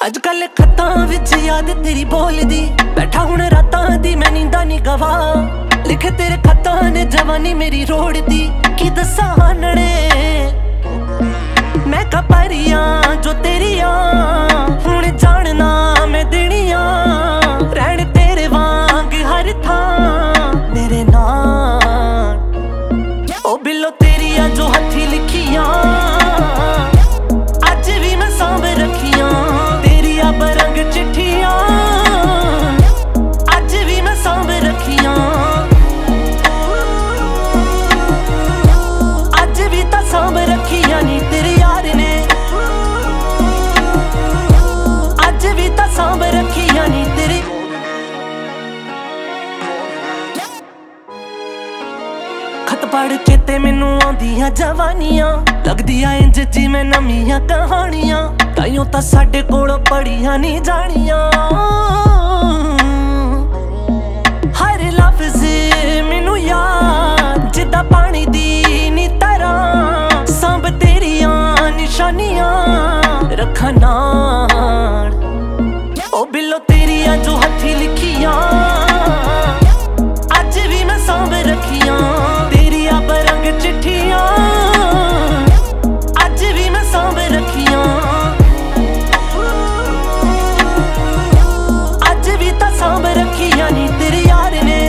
ਅੱਜ ਕੱਲ ਖੱਤਾਂ ਵਿੱਚ ਯਾਦ ਤੇਰੀ ਬੋਲਦੀ, ਬੈਠਾ ਹੁਣ ਰਾਤਾਂ ਦੀ ਮੈਂ ਨੀਂਦਾਂ ਨੀ ਗਵਾ। ਲਿਖ ਤੇਰੇ ਖੱਤਾਂ ਨੇ ਜਵਾਨੀ ਮੇਰੀ ਰੋੜਦੀ, ਕੀ ਦੱਸਾਂ ਹਾਨਣੇ ਮੈਂ ਕਪਰੀਆਂ ਜੋ ਤੇਰੀਆਂ ਹੁਣ ਜਾਣਨਾ ਮੈਂ ਦੇਣੀਆਂ। ਰਹਿਣ ਤੇਰੇ ਵਾਂਗ ਹਰ ਥਾਂ ਮੇਰੇ ਨਾਲ, ਉਹ ਬਿੱਲੋ ਤੇਰੀਆਂ ਜੋ ਹੱਥੀ ਲਿਖੀਆਂ ਅੱਜ ਵੀ ਮੈਂ ਸਾਂਭ ਰੱਖੀਆਂ। ਤੇਰੀਆਂ ਬਰੰਗ ਚਿੱਠੀਆਂ ਅੱਜ ਵੀ ਮੈਂ ਸਾਂਭ ਰੱਖੀਆਂ। ਅੱਜ ਵੀ ਤਾਂ ਸਾਂਭ ਰੱਖੀਆਂ ਨੀ ਤੇਰੇ ਯਾਰ ਨੇ, ਅੱਜ ਵੀ ਤਾਂ ਸਾਂਭ ਰੱਖੀਆਂ ਨੀ ਤੇਰੇ। ਖਤ ਪੜ ਕੇ ਤੇ ਮੈਨੂੰ ਆਉਂਦੀਆਂ ਜਵਾਨੀਆਂ, ਲੱਗਦੀਆਂ ਇੰਜ ਜਿਵੇਂ ਨਵੀਆਂ ਕਹਾਣੀਆਂ। ਤਾਈਓ ਤਾਂ ਸਾਡੇ ਕੋਲ ਪੜੀਆਂ ਨੀ ਜਾਣੀਆਂ। ਹਰ ਲਫ਼ਜ਼ ਮੈਨੂੰ ਯਾਦ ਜਿੱਦਾਂ ਪਾਣੀ ਦੀ ਨੀ ਤਰ੍ਹਾਂ। ਸਾਂਭ ਤੇਰੀਆਂ ਨਿਸ਼ਾਨੀਆਂ ਰੱਖਾਂ ਨਾਲ, ਉਹ ਬਿੱਲੋ ਤੇਰੀਆਂ ਜੋ ਹੱਥੀ ਲਿਖੀਆਂ ਅੱਜ ਵੀ ਮੈਂ ਸਾਂਭ ਰੱਖੀਆਂ। ਤੇਰੀਆਂ ਬਰੰਗ ਚਿੱਠੀਆਂ ਅੱਜ ਵੀ ਮੈਂ ਸਾਂਭ ਰੱਖੀਆਂ। ਅੱਜ ਵੀ ਤਾਂ ਸਾਂਭ ਰੱਖੀਆਂ ਨੀ ਤੇਰੇ ਯਾਰ ਨੇ,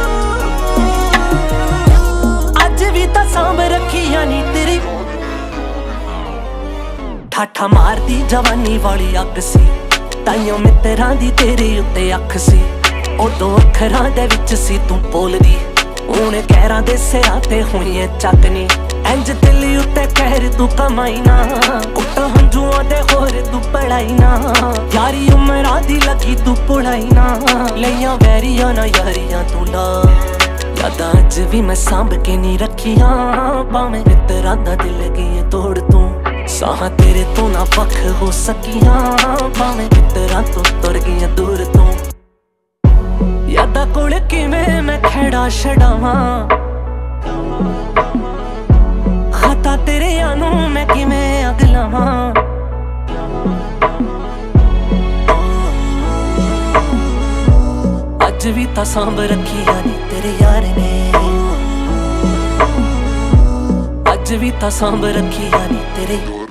ਅੱਜ ਵੀ ਤਾਂ ਸਾਂਭ ਰੱਖੀਆਂ ਨੀ ਤੇਰੀ। ਠਾਠਾ ਮਾਰਦੀ ਜਵਾਨੀ ਵਾਲੀ ਅੱਗ ਸੀ, ਤਾਈਓ ਮਿੱਤਰਾਂ ਦੀ ਤੇਰੇ ਉੱਤੇ ਅੱਖ ਸੀ। ਉਦੋਂ ਅੱਖਰਾਂ ਦੇ ਵਿੱਚ ਸੀ ਤੂੰ ਬੋਲਦੀ, ਹੁਣ ਕਹਿਰਾਂ ਦੇ ਸਿਰਾਂ ਤੇ ਹੋਈ ਏ ਚੱਕਨੀ। ਇੰਜ ਦਿਲ ਉੱਤੇ ਕਹਿਰ ਤੂੰ ਕਮਾਈ ਨਾ, ਕੁੱਟ ਹੰਝੂਆਂ ਦੇ ਹੋਰ ਤੂੰ ਪੜਾਈ ਨਾ। ਯਾਰੀ ਉਮਰਾਂ ਦੀ ਲੱਗੀ ਤੂੰ ਪੁੜਾਈ ਨਾ, ਲਈਆਂ ਵੈਰੀਆਂ ਨਾ ਯਾਰੀਆਂ ਤੂੰ ਲਾ। ਯਾਦਾਂ ਅੱਜ ਵੀ ਮੈਂ ਸਾਂਭ ਕੇ ਨੀ ਰੱਖੀਆਂ, ਭਾਵੇਂ ਮਿੱਤਰਾਂ ਦਾ ਦਿਲ ਗਈ ਤੋੜ ਤੂੰ। ਸਾਹਾਂ ਤੇਰੇ ਤੋਂ ਨਾ ਵੱਖ ਹੋ ਸਕੀਆਂ, ਭਾਵੇਂ ਮਿੱਤਰਾਂ ਤੋਂ ਤੁਰ ਗਈਆਂ ਦੂਰ ਤੂੰ। ਯਾਦਾਂ ਕੋਲ ਕਿਵੇਂ ਮੈਂ ਖੇੜਾ ਛਡਾਵਾਂ, ਖਤਾਂ ਤੇਰਿਆਂ ਨੂੰ ਮੈਂ ਕਿਵੇਂ ਅੱਗ ਲਾਵਾਂ। ਅੱਜ ਵੀ ਤਾਂ ਸਾਂਭ ਰੱਖੀਆਂ ਨੀ ਤੇਰੇ ਯਾਰ ਨੇ, ਅੱਜ ਵੀ ਤਾਂ ਸਾਂਭ ਰੱਖੀਆਂ ਨੀ ਤੇਰੇ।